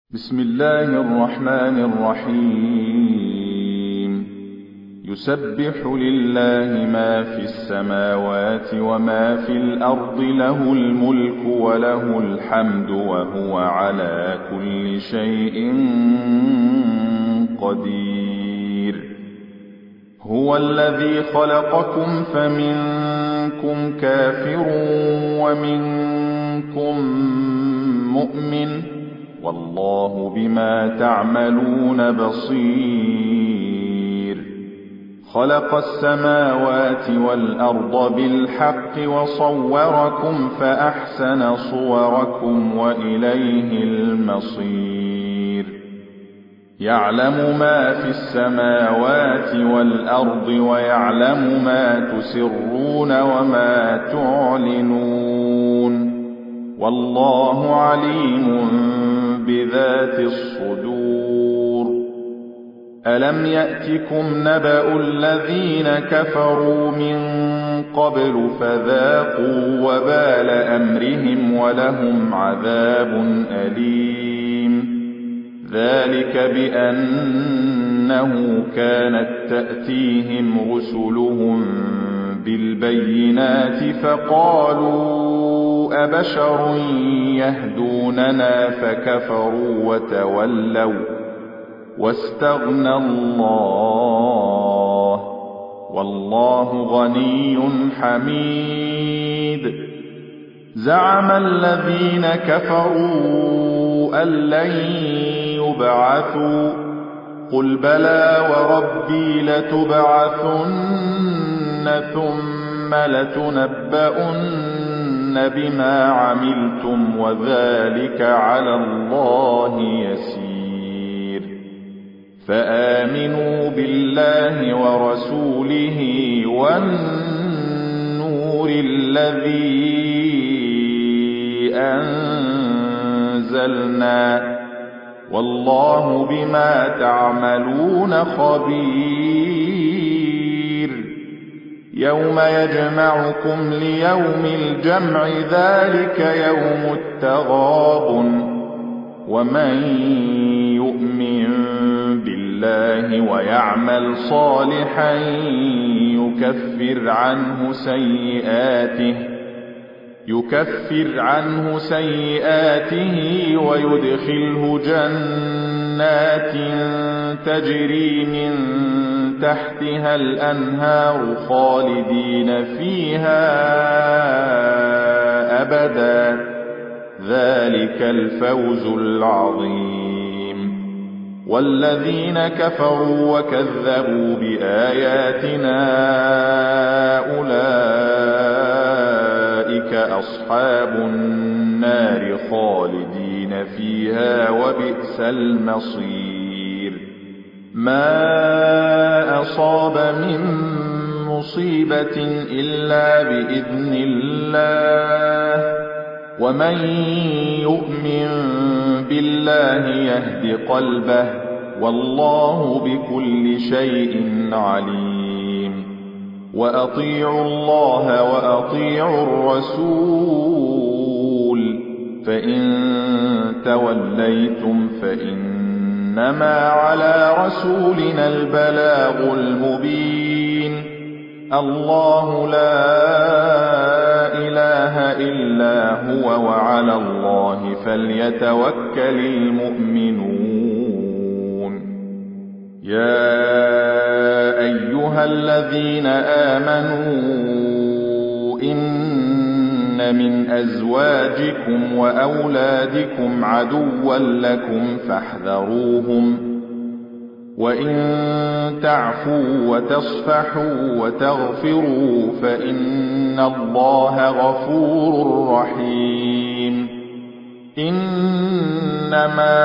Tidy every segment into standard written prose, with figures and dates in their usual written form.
بسم الله الرحمن الرحيم يسبح لله ما في السماوات وما في الأرض له الملك وله الحمد وهو على كل شيء قدير هو الذي خلقكم فمنكم كافر ومنكم مؤمن والله بما تعملون بصير خلق السماوات والأرض بالحق وصوركم فأحسن صوركم وإليه المصير يعلم ما في السماوات والأرض ويعلم ما تسرون وما تعلنون والله عليم بذات الصدور ألم يأتكم نبأ الذين كفروا من قبل فذاقوا وبال أمرهم ولهم عذاب أليم ذلك بأنه كانت تأتيهم رسلهم بالبينات فقالوا أبشر يهدوننا فكفروا وتولوا واستغنى الله والله غني حميد زعم الذين كفروا أن لن يبعثوا قل بلى وربي لتبعثن ثم لتنبؤن بما عملتم وذلك على الله يسير فآمنوا بالله ورسوله والنور الذي أنزلنا والله بما تعملون خبير يوم يجمعكم ليوم الجمع ذلك يوم التغابن ومن يؤمن بالله ويعمل صالحا يكفر عنه سيئاته ويدخله جنات تجري من تحتها الأنهار خالدين فيها أبدا ذلك الفوز العظيم والذين كفروا وكذبوا بآياتنا أولئك أصحاب النار خالدين فيها وبئس المصير ما أصاب من مصيبة إلا بإذن الله ومن يؤمن بالله يهد قلبه والله بكل شيء عليم وأطيعوا الله وأطيعوا الرسول فإن توليتم فإنما على رسولنا البلاغ المبين الله لا إله إلا هو وعلى الله فليتوكل المؤمنون يا أيها الذين آمنوا إن من أزواجكم وأولادكم عدوا لكم فاحذروهم وإن تعفوا وتصفحوا وتغفروا فإن الله غفور رحيم إنما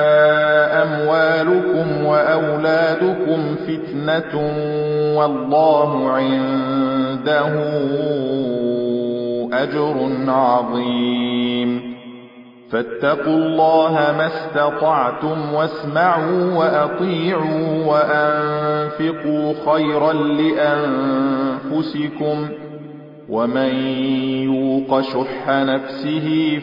أموالكم وأولادكم فتنة والله عنده أجر عظيم فاتقوا الله ما استطعتم واسمعوا وأطيعوا وأنفقوا خيرا لأنفسكم ومن يوق شح نفسه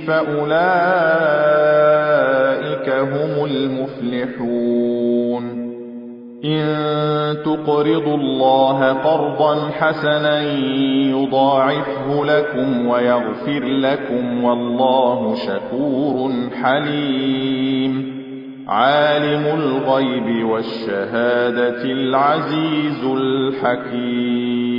فأولئك هم المفلحون إن تقرضوا الله قرضا حسنا يضاعفه لكم ويغفر لكم والله شكور حليم عالم الغيب والشهادة العزيز الحكيم